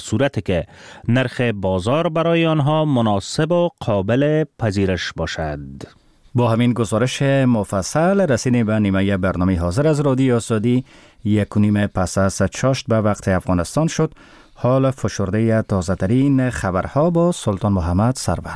صورتی که نرخ بازار برای آنها مناسب و قابل پذیرش باشد. با همین گزارش مفصل رسیدیم به نیمه برنامه حاضر از رادیو آزادی. 1:30 پس از چاشت به وقت افغانستان شد. حال فشرده تازه ترین خبرها با سلطان محمد سرور.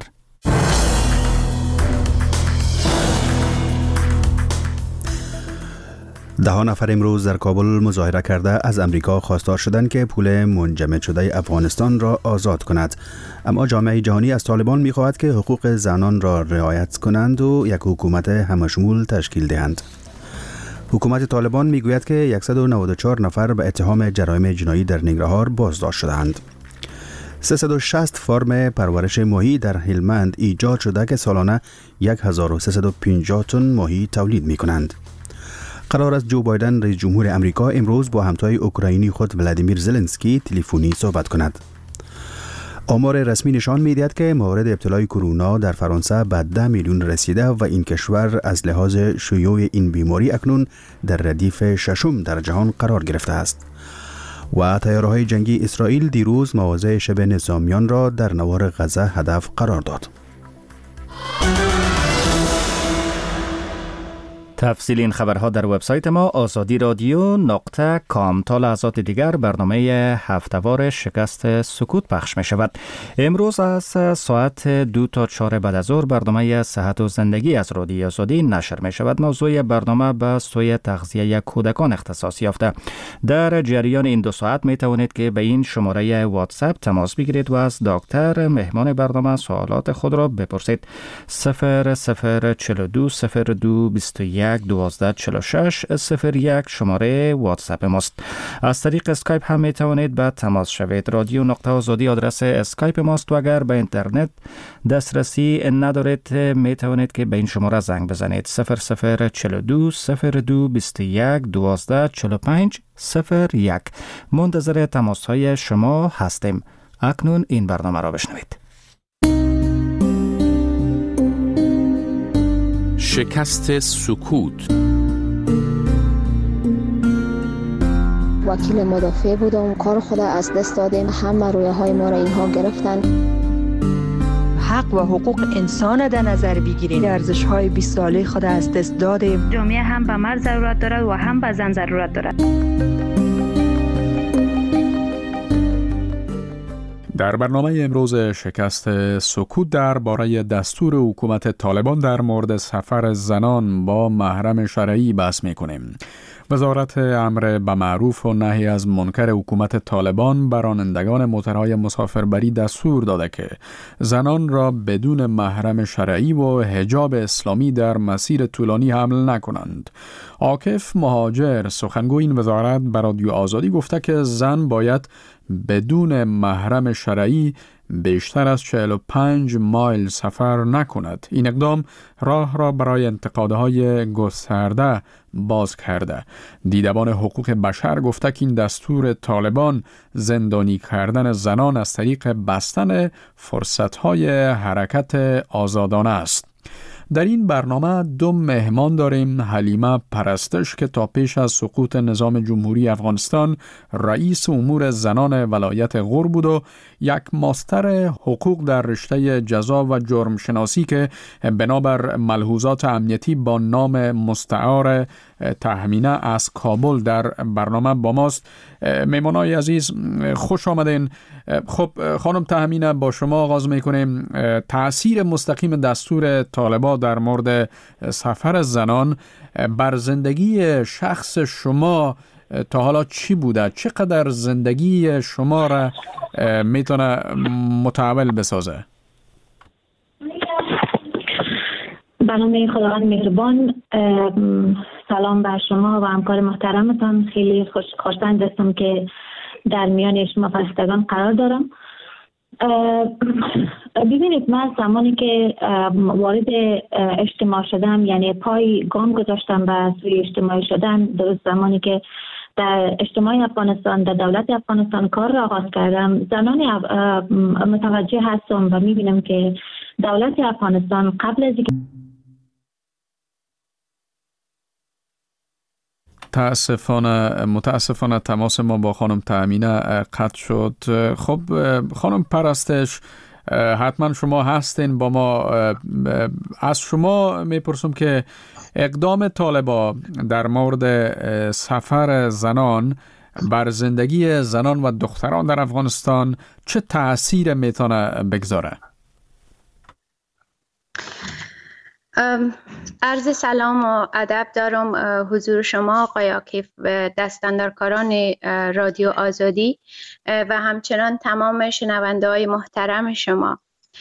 10 نفر امروز در کابل مظاهره کرده از امریکا خواستار شدند که پول منجمد شده افغانستان را آزاد کند. اما جامعه جهانی از طالبان می‌خواهد که حقوق زنان را رعایت کنند و یک حکومت همشمول تشکیل دهند. حکومت طالبان میگوید که 194 نفر به اتهام جرایم جنایی در ننگرهار بازداشت شدند. 360 فرم پرورش ماهی در هلمند ایجاد شده که سالانه 1350 تن ماهی تولید می‌کنند. قرار است جو بایدن رئیس جمهور امریکا امروز با همتای اوکراینی خود ولادیمیر زلنسکی تلفنی صحبت کند. آمار رسمی نشان می‌دهد که موارد ابتلای کرونا در فرانسه به 10 میلیون رسیده و این کشور از لحاظ شیوع این بیماری اکنون در ردیف ششم در جهان قرار گرفته است. و طیاره‌های جنگی اسرائیل دیروز مواضع شبه نظامیان را در نوار غزه هدف قرار داد. تفصیل این خبرها در وبسایت ما azadi.radio.com. تا لحظات دیگر برنامه هفتهوار شکست سکوت پخش می شود. امروز از ساعت 2 تا 4 بعد از ظهر برنامه صحت و زندگی از رادیو آزادی نشر می شود. موضوع برنامه به سوی تغذیه کودکان اختصاص یافته. در جریان این 2 ساعت می توانید که به این شماره واتساپ تماس بگیرید و از دکتر مهمان برنامه سوالات خود را بپرسید. 0042 02 21 1246 01 شماره واتساپ ماست. از طریق اسکایپ هم می توانید به تماس شوید. رادیو نقطه آزادی آدرس اسکایپ ماست و اگر به اینترنت دسترسی ندارید می توانید که به این شماره زنگ بزنید. 0042 02 21 1245 01. منتظر تماس های شما هستیم. اکنون این برنامه را بشنوید. شکست سکوت. وکیل مدافع بودم، کار خود از دست دادیم، همه رویاهای ما را اینها گرفتن. حق و حقوق انسان در نظر بگیریم. ارزش‌های 20 ساله خود از دست دادیم. جامعه هم به مرد ضرورت دارد و هم به زن ضرورت دارد. در برنامه امروز شکست سکوت درباره دستور حکومت طالبان در مورد سفر زنان با محرم شرعی بحث می‌کنیم. وزارت امر به معروف و نهی از منکر حکومت طالبان به رانندگان موترهای مسافربری دستور داده که زنان را بدون محرم شرعی و حجاب اسلامی در مسیر طولانی حمل نکنند. عاکف مهاجر سخنگوی این وزارت به رادیو آزادی گفته که زن باید بدون محرم شرعی بیشتر از 45 مایل سفر نکند. این اقدام راه را برای انتقادهای گسترده باز کرده. دیدبان حقوق بشر گفته که این دستور طالبان زندانی کردن زنان از طریق بستن فرصتهای حرکت آزادانه است. در این برنامه 2 مهمان داریم. حلیمه پرستش که تا پیش از سقوط نظام جمهوری افغانستان رئیس امور زنان ولایت غور بود و یک ماستر حقوق در رشته جزا و جرم شناسی که بنابر ملحوظات امنیتی با نام مستعار تهمینه از کابل در برنامه با ماست. مهمانای عزیز خوش آمدین. خب خانم تهمینه، با شما آغاز میکنیم. تأثیر مستقیم دستور طالبان در مورد سفر زنان بر زندگی شخص شما تا حالا چی بوده؟ چقدر زندگی شما را میتونه متحول بسازه؟ برنامه خداوند مهربان، سلام بر شما و همکار محترمتان. خیلی خوشبخت هستم که در میان شما فرستگان قرار دارم. ببینید، من زمانی که وارد اجتماع شدم، یعنی پای گام گذاشتم به سوی اجتماعی شدن، درست زمانی که در اجتماع افغانستان، در دولت افغانستان کار را آغاز کردم، زنان متوجه هستم و میبینم که دولت افغانستان قبل از متاسفانه تماس ما با خانم تأمینه قطع شد. خب خانم پرستش، حتما شما هستین با ما. از شما میپرسم که اقدام طالبان در مورد سفر زنان بر زندگی زنان و دختران در افغانستان چه تأثیر میتونه بگذاره؟ عرض سلام و ادب دارم حضور شما آقای عاکف و دستاندارکاران رادیو آزادی و همچنان تمام شنونده های محترم شما.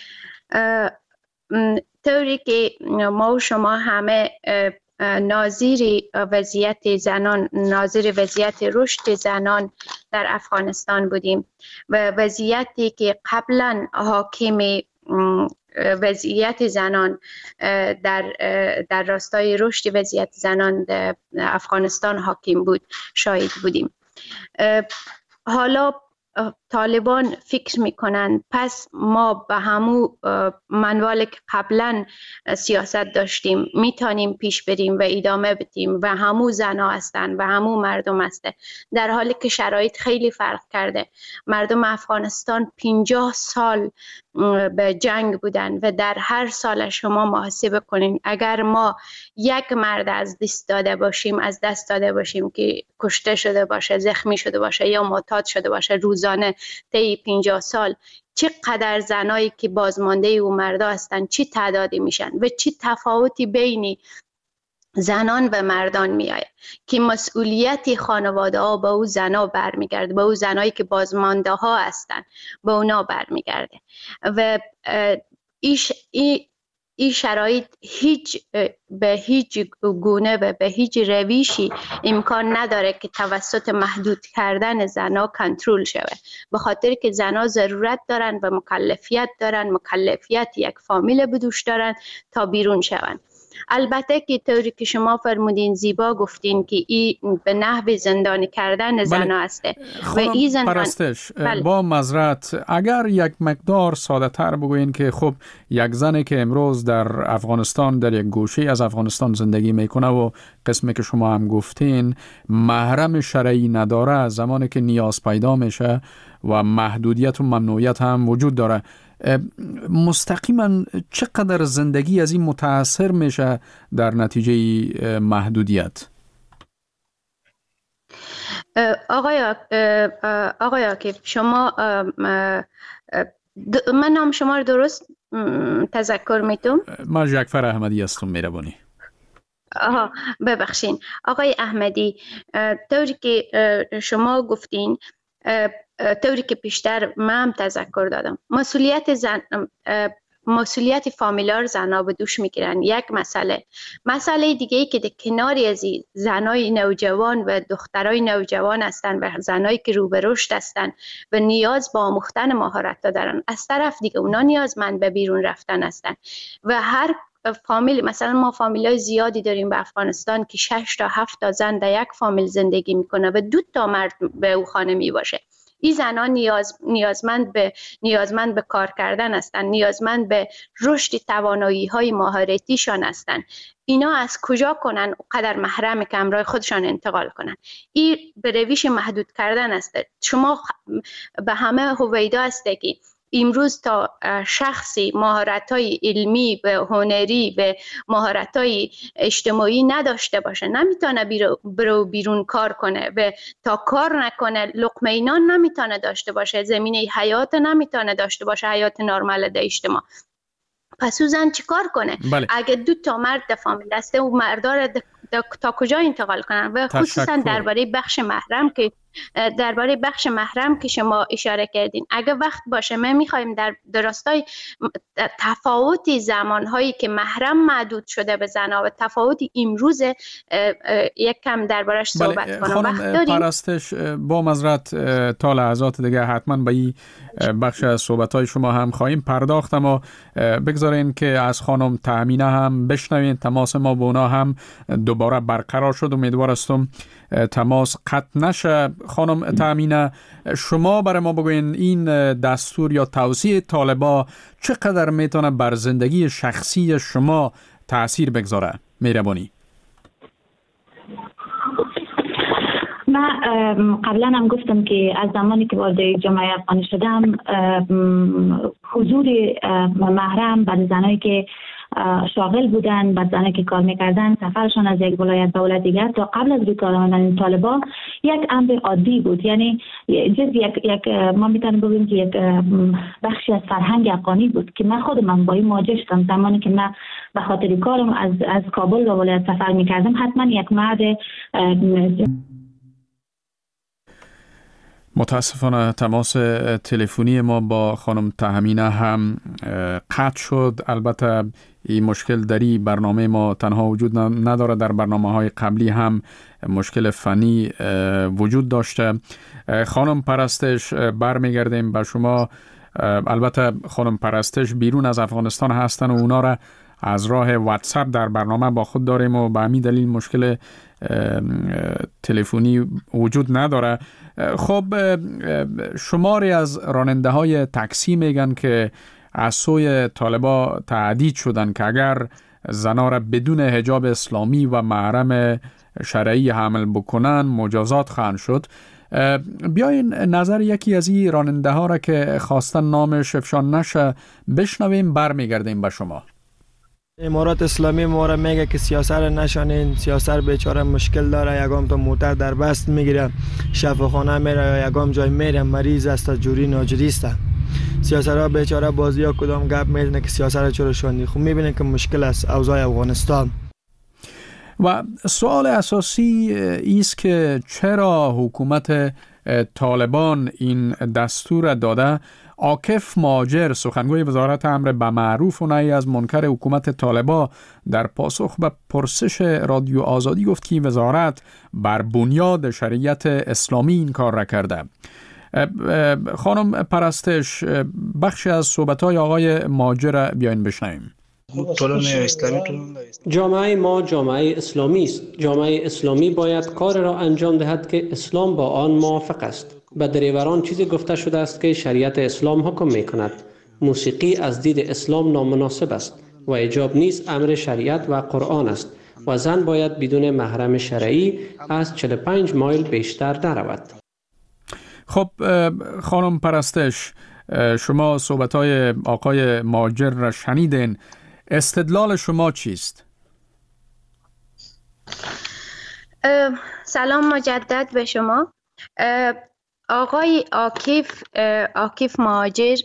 طوری که ما و شما همه ناظر وضعیت زنان، ناظر وضعیت رشد زنان در افغانستان بودیم و وضعیتی که قبلا حاکم وضعیت زنان در راستای رشد وضعیت زنان در افغانستان حاکم بود شاهد بودیم. حالا طالبان فکر میکنن پس ما به همو منوالی که قبلا سیاست داشتیم میتونیم پیش بریم و ادامه بدیم و همو زنا هستن و همو مردم هستن، در حالی که شرایط خیلی فرق کرده. مردم افغانستان 50 سال به جنگ بودن و در هر سال شما محاسبه کنین اگر ما یک مرد از دست داده باشیم که کشته شده باشه، زخمی شده باشه یا معتاد شده باشه روزانه طی 50 سال، چقدر زنایی که بازمانده او مردا هستن چی تعدادی میشن و چی تفاوتی بین زنان و مردان میآید که مسئولیت خانواده ها به او زنا برمیگرده، به او زنایی که بازمانده ها هستن به اونا برمیگرده و این شرایط به هیچ گونه و به هیچ روشی امکان نداره که توسط محدود کردن زنا کنترل شود، به خاطر که زنا ضرورت دارن و مکلفیت یک فامیل بدوش دارن تا بیرون شون. البته که طوری که شما فرمودین زیبا گفتین که این به نحو زندانی کردن زنا است و این زندان پرستش با معذرت اگر یک مقدار ساده تر بگوین که خب یک زنی که امروز در افغانستان در یک گوشه از افغانستان زندگی میکنه و قسمی که شما هم گفتین محرم شرعی نداره، زمانی که نیاز پیدا میشه و محدودیت و ممنوعیت هم وجود داره، مستقیما چقدر زندگی از این متاثر میشه در نتیجه محدودیت؟ آقای عاکف، شما من نام شما رو درست تذکر میتونم؟ من جعفر احمدی هستم. مهربانی. ببخشین آقای احمدی، طوری که شما گفتین، طوری که پیشتر من تذکر دادم، مسئولیت فامیلار زنا به دوش میگیرن. یک مسئله دیگه ای که در کناری از زنای نوجوان و دخترای نوجوان هستن و زنایی که رو به رشد هستن و نیاز به آموختن مهارت دارن، از طرف دیگه اونا نیازمند به بیرون رفتن هستن و هر فامیل، مثلا ما فامیلای زیادی داریم به افغانستان که 6 تا 7 تا زن در یک فامیل زندگی میکنه و 2 تا مرد به او خانه می باشه. این زنان نیازمند به کار کردن هستند، نیازمند به رشد توانایی های مهارتیشان هستند. اینا از کجا کنن قدر محرم که همراه خودشان انتقال کنن؟ این به روش محدود کردن است. شما به همه هویدا هسته که امروز تا شخصی مهارت‌های علمی و هنری و مهارت‌های اجتماعی نداشته باشه نمیتونه برو بیرون کار کنه و تا کار نکنه لقمه نان نمیتونه داشته باشه، زمینه حیات نمیتونه داشته باشه، حیات نرمال در اجتماع. پس او زن چی کار کنه؟ بله. اگه 2 تا مرد در فامیل هسته و مردار تا کجا انتقال کنن؟ و خصوصا درباره بخش محرم که شما اشاره کردین، اگه وقت باشه ما میخوایم در راستای تفاوت زمانهایی که محرم محدود شده به زنا و تفاوت امروز یک کم دربارش صحبت کنم. خانم پرستش، با معذرت تا لحظات دیگه حتما به این بخش از صحبت‌های شما هم خواهیم پرداخت، اما بگذارین که از خانم تأمینه هم بشنوین. تماس ما با اونا هم دوباره برقرار شد، امیدوار هستم تماس قطع نشه. خانم تأمینه، شما برای ما بگوین این دستور یا توصیه طالبان چقدر میتونه بر زندگی شخصی شما تأثیر بگذاره؟ مهربانی. من قبلا هم گفتم که از زمانی که وارد جامعه افغانی شدم حضور محرم بعد زنایی که شاغل بودن، بعد زنایی که کار میکردن، سفرشان از یک ولایت به ولایت دیگر تا قبل از روی کار آمدن طالبان یک امر عادی بود. یعنی یک ما میتونیم بگیم که یک بخشی از فرهنگ افغانی بود که من خودم با این مواجه شدم. زمانی که من به خاطر کارم از کابل به ولایت سفر میکردم، حتما یک مرد متاسفانه تماس تلفنی ما با خانم تهمینه هم قطع شد. البته این مشکل در این برنامه ما تنها وجود نداره، در برنامه‌های قبلی هم مشکل فنی وجود داشته. خانم پرستش برمیگردیم به شما. البته خانم پرستش بیرون از افغانستان هستن و اونا را از راه واتساپ در برنامه با خود داریم و به همین دلیل مشکل تلفنی وجود نداره. خب شماری از راننده های تاکسی میگن که از سوی طالبا تهدید شدن که اگر زنا را بدون حجاب اسلامی و محرم شرعی حمل بکنن مجازات خواهند شد. بیاین نظر یکی از این راننده ها را که خواستن نامش افشا نشه بشنویم، برمیگردیم به شما. امارات اسلامی ما را میگه که سیاسر نشانین، سیاسر بیچاره مشکل داره، یگام تا موتر در بست میگیره، شفاخانه میره، یگام جای میره، مریض است، جوری ناجوری است. سیاسرها بیچاره بازی ها کدام گپ میزنه که سیاسر چرا شوندی. خب میبینه که مشکل است اوضاع افغانستان. و سوال اساسی ایست که چرا حکومت طالبان این دستور داده؟ عاکف مهاجر سخنگوی وزارت امر بالمعروف و نهی از منکر حکومت طالبان در پاسخ به پرسش رادیو آزادی گفت که وزارت بر بنیاد شریعت اسلامی این کار را کرده. خانم پرستش بخشی از صحبت‌های آقای مهاجر بیاین بشنویم. جامعه ما جامعه اسلامی است. جامعه اسلامی باید کار را انجام دهد که اسلام با آن موافق است. به دریوران چیزی گفته شده است که شریعت اسلام حکم می کند. موسیقی از دید اسلام نامناسب است و حجاب نیز امر شریعت و قرآن است و زن باید بدون محرم شرعی از 45 مایل بیشتر نرود. خب خانم پرستش، شما صحبت‌های آقای مهاجر را شنیدین. استدلال شما چیست؟ سلام مجدد به شما. آقای عاکف مهاجر،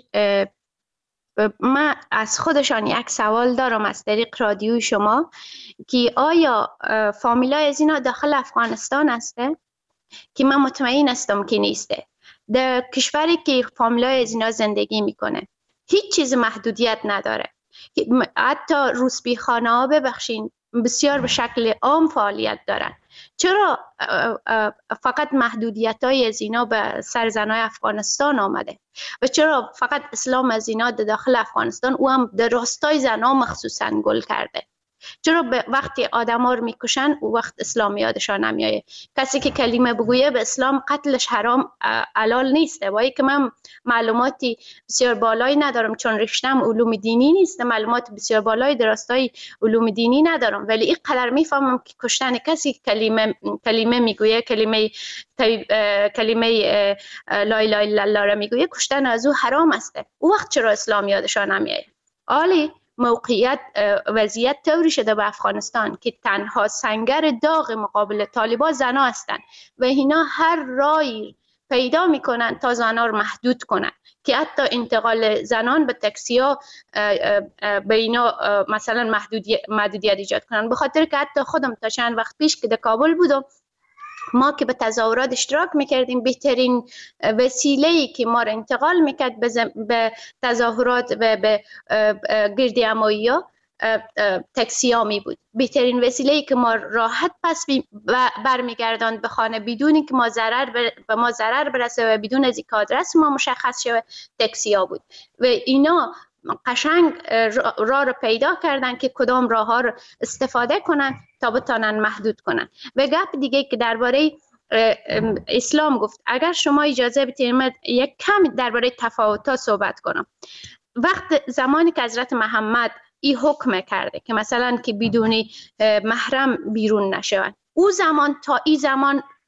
من از خودشان یک سوال دارم از طریق رادیو شما که آیا فامیلای از اینا داخل افغانستان هسته؟ که من مطمئن هستم که نیسته. در کشوری که فامیلای از اینا زندگی میکنه هیچ چیز محدودیت نداره. حتی روسبیخانه ها ببخشین بسیار به شکل عام فعالیت دارن. چرا فقط محدودیت های از اینا به سر زنای افغانستان آمده و چرا فقط اسلام از اینا داخل افغانستان او هم در راستای زنا مخصوصا گل کرده؟ چرا وقتی آدم ها رو میکشن او وقت اسلام یادشان نمیایه؟ کسی که کلمه بگویه به اسلام قتلش حرام حلال نیسته. وایی که من معلوماتی بسیار بالایی ندارم چون رشتم علوم دینی نیست، معلومات بسیار بالایی در راستای علوم دینی ندارم، ولی این قدر میفهمم که کشتن کسی کلمه میگویه، کلمه لا اله الا الله را میگویه، کشتن از او حرام است. او وقت چرا اسلام یادشان نمیایه؟ عالی وضعیت طوری شده به افغانستان که تنها سنگر داغ مقابل طالبان زنا هستند و اینا هر راهی پیدا میکنن تا زنا رو محدود کنن که حتی انتقال زنان به تاکسی ها به اینا مثلا محدودیت ایجاد کنن. به خاطر که حتی خودم تا چند وقت پیش که در کابل بودم، ما که به تظاهرات اشتراک میکردیم، بهترین وسیله‌ای که ما را انتقال میکرد به تظاهرات و به گردهمایی ها تاکسی ها می بود. بهترین وسیله‌ای که ما راحت پس برمیگرداند به خانه بدون که به ما ضرر برسه و بدون از اینکه آدرس ما مشخص شود تاکسی ها بود. و اینا قشنگ راه رو پیدا کردن که کدام راه ها رو استفاده کنن تا بتانن محدود کنن. و گپ دیگه که درباره اسلام گفت، اگر شما اجازه بدید من یک کم درباره تفاوت‌ها صحبت کنم. وقت زمانی که حضرت محمد این حکم کرده که مثلا که بدون محرم بیرون نشون، او زمان تا این زمان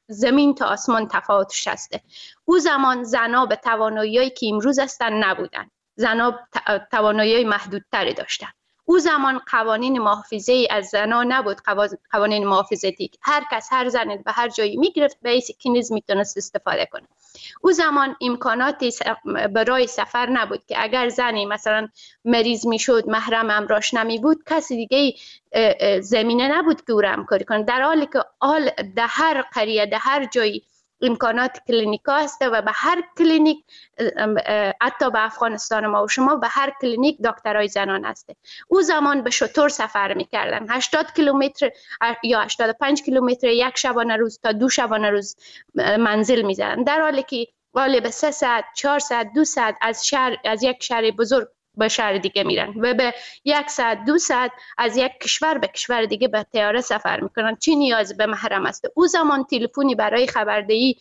زمین تا آسمان تفاوتش هسته. او زمان زنا به توانایی‌هایی که امروز هستن نبودن. زنا توانایی محدودتری داشتن. او زمان قوانین محافظه از زنا نبود، قوانین محافظتی. هر کس هر زن به هر جایی میگرفت به این سکینیز میتونست استفاده کنه. او زمان امکاناتی برای سفر نبود که اگر زنی مثلا مریض میشد، محرم امراش نمی بود، کسی دیگه زمینه نبود که او را همکاری کنه. در حالی که در هر قریه، در هر جایی امکانات کلینیکا هسته و به هر کلینیک، حتی به افغانستان ما و شما به هر کلینیک دکترای زنان هسته. او زمان به شتر سفر میکردن، 80 کیلومتر یا 85 کیلومتر یک شبانه روز تا 2 شبانه روز منزل میزدن، در حالی که غالب 3 ساعت 4 ساعت 2 ساعت از یک شهر بزرگ به شهر دیگه میرن و به 1 ساعت 2 ساعت از یک کشور به کشور دیگه به طیاره سفر میکنن. چی نیاز به محرم است؟ او زمان تلفنی برای خبردهی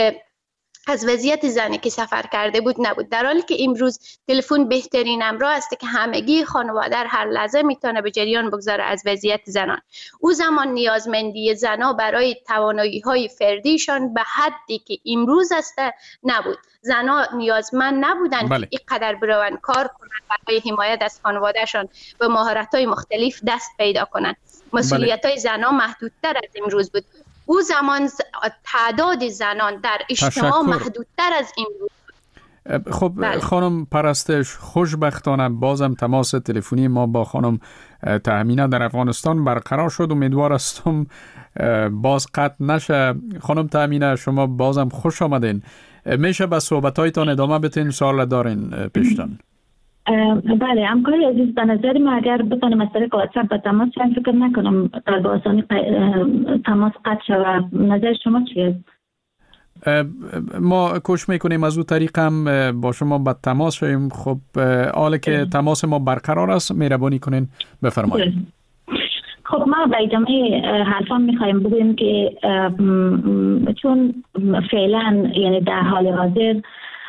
از وضعیت زنی که سفر کرده بود نبود، در حالی که امروز تلفن بهترین امراه است که همگی خانواده هر لحظه میتونه به جریان بگذاره از وضعیت زنان. او زمان نیازمندی زنا برای توانایی‌های فردیشان به حدی که امروز است نبود. زنا نیازمند نبودن که اینقدر برون کار کنند برای حمایت از خانوادهشان و مهارت‌های مختلف دست پیدا کنند. مسئولیت‌های زنا محدودتر از امروز بود. او زمان تعداد زنان در اجتماع محدودتر از این بود. خب خانم پرستش، خوشبختانه بازم تماس تلفنی ما با خانم تهمینه در افغانستان برقرار شد. امیدوار هستم باز قطع نشه. خانم تهمینه، شما بازم خوش آمدین. میشه به صحبتایتان ادامه بتین؟ سوال دارین پیشتن؟ بله همکاری عزیز، به نظر ما اگر بتانیم از طریق واتساپ به تماس شویم، فکر نکنم در با آسانی تماس قطع شود. نظر شما چیه؟ ما کوشش میکنیم از او طریق هم با شما به تماس شویم. خب حالا که تماس ما برقرار است، مهربانی کنین بفرمایید. خب ما به ادامه حرفان میخوایم بگوییم که چون فعلا یعنی در حال حاضر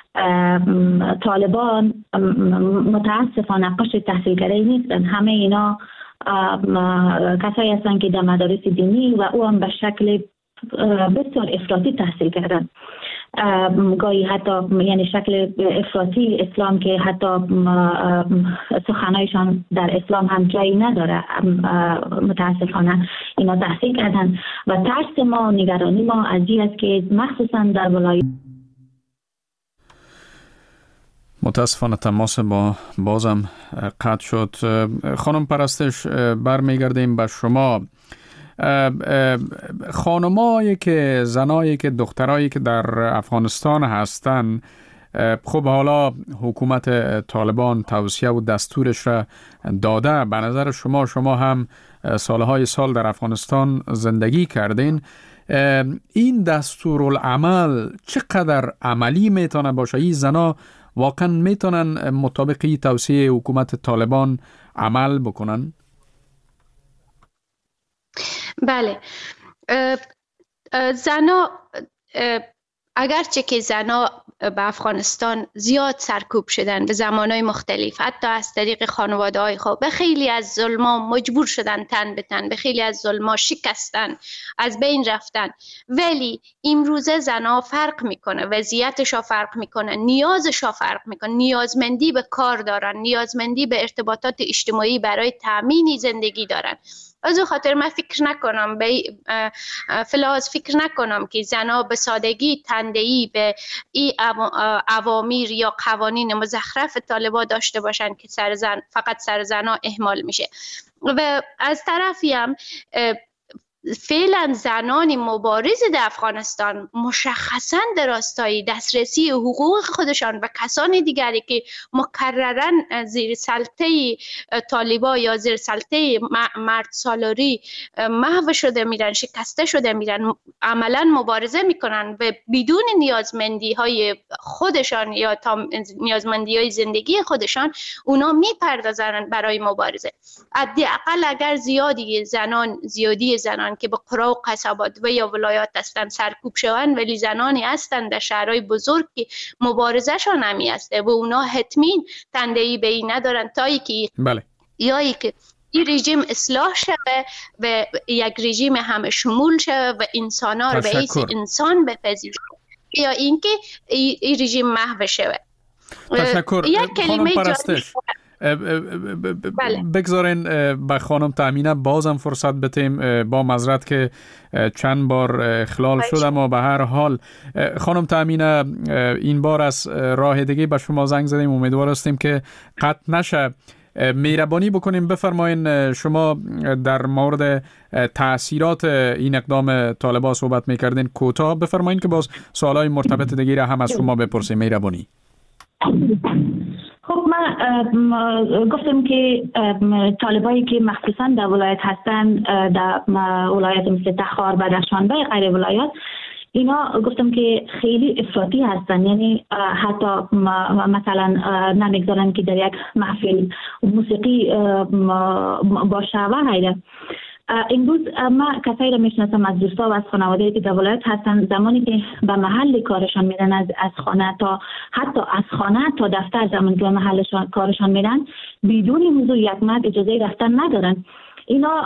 طالبان متاسفانه قشر تحصیلگری نیستن. همه اینا کسایی هستن که در مدارس دینی و او هم به شکل بسیار افراطی تحصیل کردن، گاهی حتی یعنی شکل افراطی اسلام که حتی سخنایشان در اسلام هم جایی نداره. متاسفانه اینا تحصیل کردن و ترس ما، نگرانی ما از این است که مخصوصا در ولایت متاسفانه تماس با بازم قطع شد. خانم پرستش، برمیگردیم به شما. خانمایی که زنایی که دخترایی که در افغانستان هستن، خب حالا حکومت طالبان توصیه و دستورش را داده. به نظر شما هم سالهای سال در افغانستان زندگی کردین، این دستورالعمل چقدر عملی میتونه باشه؟ این زنا واقعا میتونن مطابق توصیه حکومت طالبان عمل بکنن؟ بله، زنا اگرچه که زنا به افغانستان زیاد سرکوب شدن به زمانهای مختلف، حتی از طریق خانواده های خود، به خیلی از ظلما مجبور شدن تن به تن، به خیلی از ظلما شکستن، از بین رفتن، ولی امروزه زنا فرق میکنه، وضعیتشا فرق میکنه، نیازشا فرق میکنه، نیازمندی به کار دارن، نیازمندی به ارتباطات اجتماعی برای تامین زندگی دارن. از او خاطر من فکر نکنم فکر نکنم که زنا به سادگی تندهی به این اوامر یا قوانین مزخرف طالبان داشته باشند که فقط سر زنا اهمال میشه. و از طرفی هم فعلا زنان مبارز در افغانستان مشخصاً در راستای دسترسی حقوق خودشان و کسان دیگری که مکرراً زیر سلطه طالبان یا زیر سلطه مرد سالاری محو شده میرن، شکسته شده میرن، عملاً مبارزه میکنن و بدون نیازمندی های خودشان یا نیازمندی های زندگی خودشان اونا میپردازن برای مبارزه. حداقل اگر زیادی زنان که به قرا و قصبات و یا ولایات هستند سرکوب شوند، ولی زنانی هستند در شهرهای بزرگ که مبارزه شان همی است و اونا حتمین تندهی به این ندارن تا ای که بله. یا ای که این رژیم اصلاح شود و یک رژیم همه شمول شود و انسان‌ها رو به حیث انسان بپذیرد یا اینکه این رژیم محو شود. تشکر. خانم پرستش بگذارین به خانم تامینه بازم فرصت بتیم، با معذرت که چند بار اخلال شد، اما به هر حال خانم تامینه این بار از راه دیگه به شما زنگ زدیم، امیدوار هستیم که قطع نشه. مهربانی بکنیم بفرمایین، شما در مورد تأثیرات این اقدام طالبان صحبت میکردین، کوتاه بفرمایین که باز سوالای مرتبط دیگه را هم از شما بپرسیم. مهربانی. خب من گفتم که طالبایی که مخصوصا در ولایت هستن، در ولایت مثل تخار و در شانبه غیر ولایات، اینا گفتم که خیلی افراطی هستن. یعنی حتی مثلا نمیگذارن که در یک محفل موسیقی باشه و غیره. امروز ما کسایی را میشناسم از دوستا و از خانواده‌ای که در ولایت هستن، زمانی که به محل کارشان میرن، از خانه تا حتی از خانه تا دفتر، زمانی که به محل کارشان میرن، بدون حضور یک مرد اجازه رفتن ندارن. اینا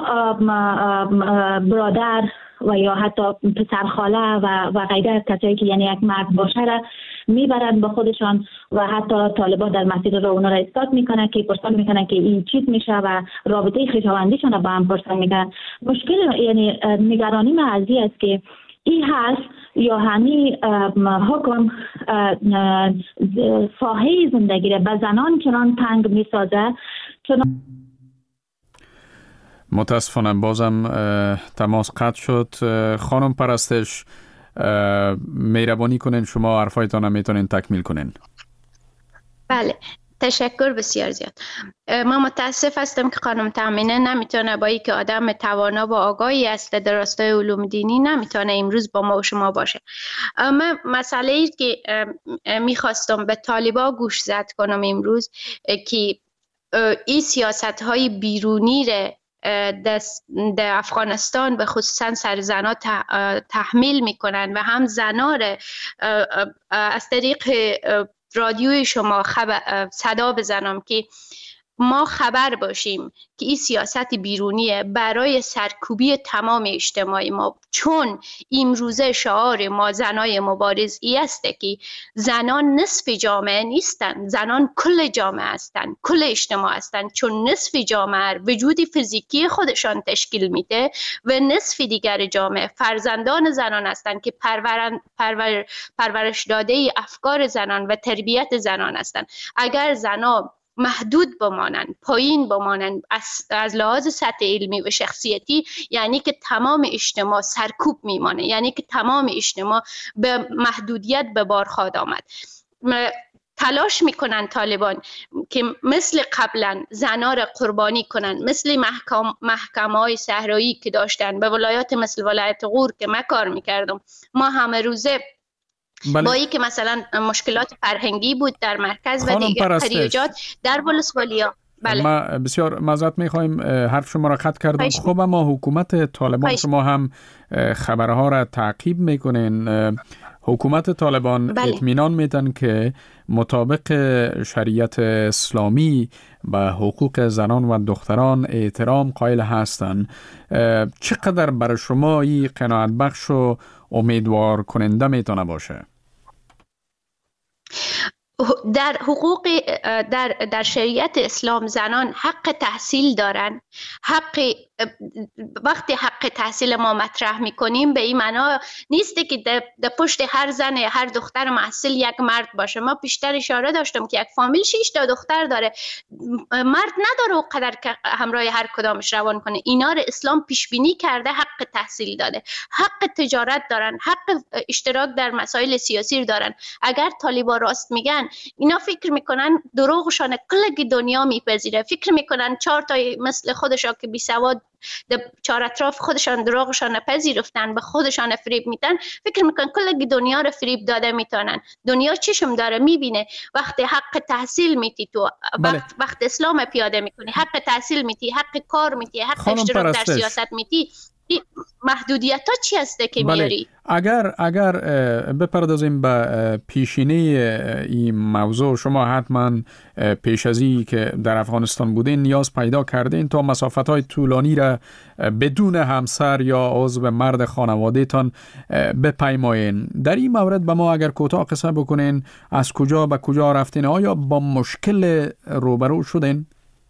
برادر و یا حتی پسرخاله و غیره کسایی که یعنی یک مرد باشه را میبرند با خودشان و حتی طالبان در مسیر رو اونا را اسکات میکنن که پرسان میکنن که این چیز میشه و رابطه خویشاوندیشان را با هم پرسان میکنن. مشکل یعنی نگرانی من از این است که این حرف یا همین حکم ساحه زندگی را به زنان چنان تنگ میسازه. متاسفانم بازم تماس قطع شد. خانم پرستش مهربانی کنین، شما حرفایتان میتونین تکمیل کنین. بله، تشکر بسیار زیاد. من متاسف هستم که خانم تامینه نمیتونه، با اینکه آدم توانا و آگاهی است در راستای علوم دینی، نمیتونه امروز با ما و شما باشه. من مسئله ای که میخواستم به طالبا گوش زد کنم امروز که این سیاست های بیرونی ره در افغانستان به خصوصا سر زنها تحمیل میکنن و هم زنها را از طریق رادیوی شما صدا بزنم که ما خبر باشیم که این سیاست بیرونیه برای سرکوبی تمام اجتماعی ما، چون امروزه شعار ما زنای مبارز ای است که زنان نصف جامعه نیستن، زنان کل جامعه هستن، کل اجتماع هستن، چون نصف جامعه وجود فیزیکی خودشان تشکیل میده و نصف دیگر جامعه فرزندان زنان هستن که پرورش داده افکار زنان و تربیت زنان هستن. اگر زنان محدود بمانند، پایین بمانند از لحاظ سطح علمی و شخصیتی، یعنی که تمام اجتماع سرکوب میمانه، یعنی که تمام اجتماع به محدودیت به بار خواهد آمد. تلاش میکنن طالبان که مثل قبلا زنا را قربانی کنن، مثل محکمه های صحرایی که داشتن به ولایات مثل ولایت غور که من کار میکردم، ما همه روزه با این که مثلا مشکلات فرهنگی بود در مرکز و دیگر قریجات در ولسوالیا. بله. ما بسیار معذرت میخوایم حرف شما را قطع کردم. خب اما حکومت طالبان، شما هم خبرها را تعقیب میکنین، حکومت طالبان اطمینان میدن که مطابق شریعت اسلامی به حقوق زنان و دختران احترام قائل هستند. چقدر برای شما این قناعت بخش و امیدوار کننده میتونه باشه؟ در حقوق در شریعت اسلام زنان حق تحصیل دارن. وقتی حق تحصیل ما مطرح میکنیم به این معنا نیست که در پشت هر زن هر دختر محصل یک مرد باشه. ما پیشتر اشاره داشتم که یک فامیل 6 تا دختر داره، مرد نداره اونقدر که همراه هر کدامش روان کنه. اینا رو اسلام پیش بینی کرده، حق تحصیل داده، حق تجارت دارن، حق اشتراک در مسائل سیاسی دارن. اگر طالبان راست میگن، اینا فکر میکنن دروغشان کل دنیا میپذیره، فکر میکنن 4 تا مثل خودشا که بی سواد در چهار اطراف خودشان دروغشان نپذیرفتن، به خودشان فریب میتن، فکر میکنن کل دنیا رو فریب داده میتونن. دنیا چشم داره میبینه. وقتی حق تحصیل میتی تو، وقت اسلام پیاده میکنی، حق تحصیل میتی، حق کار میتی، حق اشتراک در سیاست میتی، محدودیت ها چی هسته که میاری؟ اگر بپردازیم به پیشینه این موضوع، شما حتما پیش از این که در افغانستان بودین نیاز پیدا کردین تا مسافت های طولانی را بدون همسر یا عضو مرد خانواده تان بپیمایین. در این مورد به ما اگر کوتاه قصه بکنین از کجا به کجا رفتین؟ آیا با مشکل روبرو شدین؟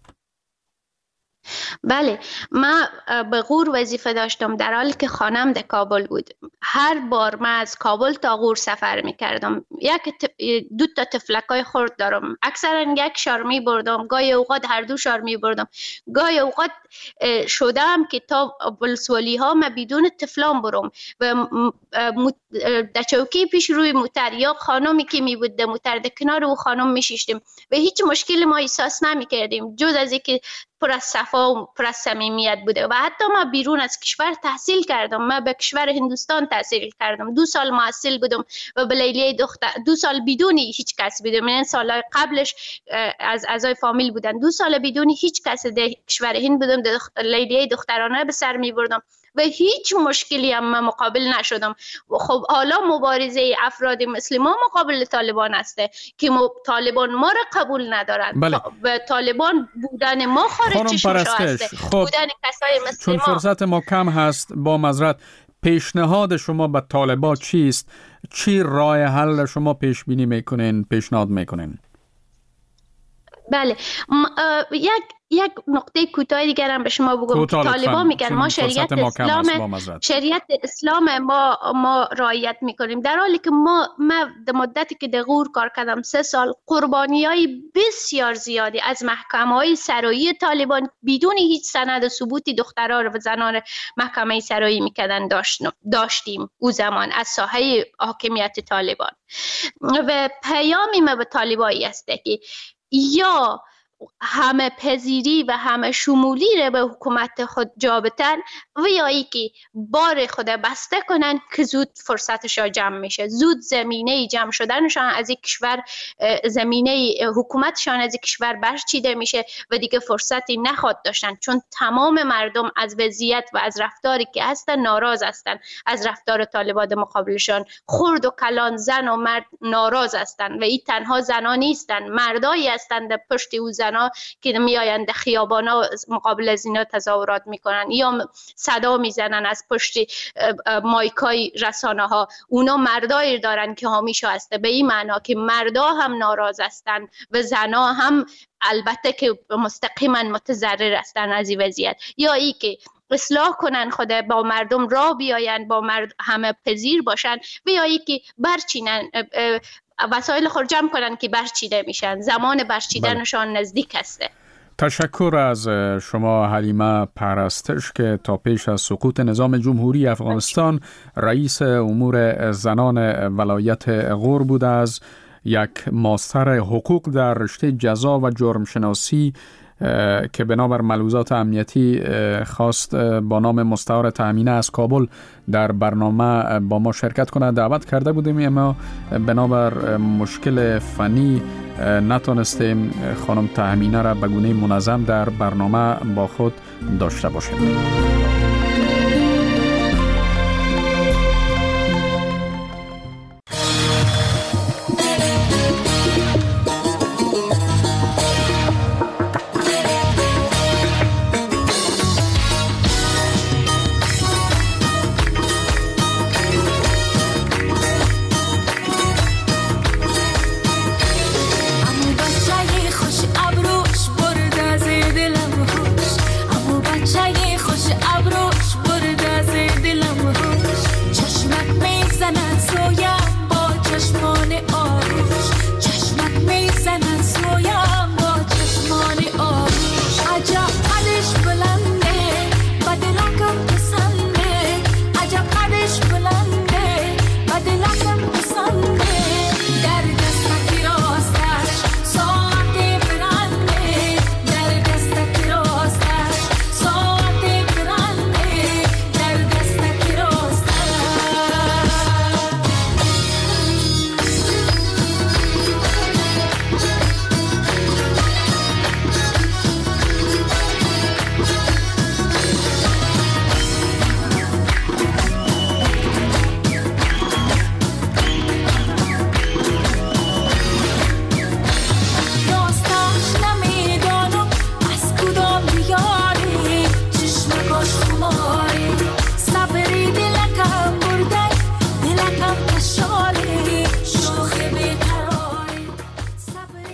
بله، من به غور وظیفه داشتم در حالی که خانم در کابل بود. هر بار من از کابل تا غور سفر میکردم. دو تا تفلکای خرد دارم، اکثرا یک شار می بردم، گاهی اوقات هر دو شار می بردم. گاهی اوقات شدم که تا بلسولی ها من بدون تفلان برم و در چوکی پیش روی موتر یا خانمی که می بود در موتر در کنار او خانم می شیشتیم و هیچ مشکلی ما احساس نمی کردیم جز از اینکه پر از صفا و پر از صمیمیت بوده. و حتی ما بیرون از کشور تحصیل کردم. من به کشور هندوستان تحصیل کردم. 2 سال محصل بودم و به لیلیه دختر 2 سال بدون هیچ کس بودم. من سالهای قبلش از اعضای فامیل بودن. 2 سال بدون هیچ کس در کشور هند بودم. در لیلیه دخترانه به سر می بردم و هیچ مشکلی هم من مقابل نشدم. خب حالا مبارزه افراد مثل ما مقابل طالبان است که طالبان ما را قبول ندارند. بله. و طالبان بودن ما خارج چشمشا است. خب. بودن کسای مثل چون فرصت ما کم هست، با معذرت پیشنهاد شما به طالبان چیست؟ چی راه حل شما پیش بینی میکنین، پیشنهاد میکنین؟ بله، یک نقطه کوتاه دیگر هم به شما بگم. طالبان میگن ما شریعت اسلام ما رعایت میکنیم، در حالی که ما در مدتی که در غور کار کردم 3 سال قربانیای بسیار زیادی از محکمه‌های سرایی طالبان بدون هیچ سند و ثبوتی دخترها و زنان محکمه سرایی میکردن داشتیم او زمان از ساحه حاکمیت طالبان. و پیامی ما به طالبایی است که یا همه پذیری و همه شمولی را به حکومت خود جا بدن و یا ای که بار خود بسته کنن که زود فرصتشان جمع میشه، زود زمینه جمع شدنشان از یک کشور، زمینه حکومتشان از یک کشور برچیده میشه و دیگه فرصتی نخواد داشتن، چون تمام مردم از وضعیت و از رفتاری که هستن ناراض هستن. از رفتار طالبان مقابلشان خرد و کلان، زن و مرد ناراض هستن و این تنها زنا نیستن، مردایی هستند در پشت او زنا که میآیند خیابانا مقابل از اینا تظاهرات میکنن یا صدا میزنن از پشت مایکای رسانه ها. اونا مردایی دارن که حامیشا هسته، به این معنا که مردا هم ناراض هستن و زنا هم البته که مستقیما متضرر هستن از این وضعیت. یا ای که اصلاح کنن خود با مردم را بیاین، با همه پذیر باشن و یا ای که برچینن وسایل خود جمع کنن که برچیده میشن. زمان برچیدنشان نزدیک هسته. تشکر از شما حلیمه پرستش که تا پیش از سقوط نظام جمهوری افغانستان رئیس امور زنان ولایت غور بود. از یک ماستر حقوق در رشته جزا و جرم شناسی که بنابر ملحوظات امنیتی خواست با نام مستعار تأمینه از کابل در برنامه با ما شرکت کنه دعوت کرده بودیم، اما بنابر مشکل فنی نتونستیم خانم تأمینه را به گونه منظم در برنامه با خود داشته باشیم.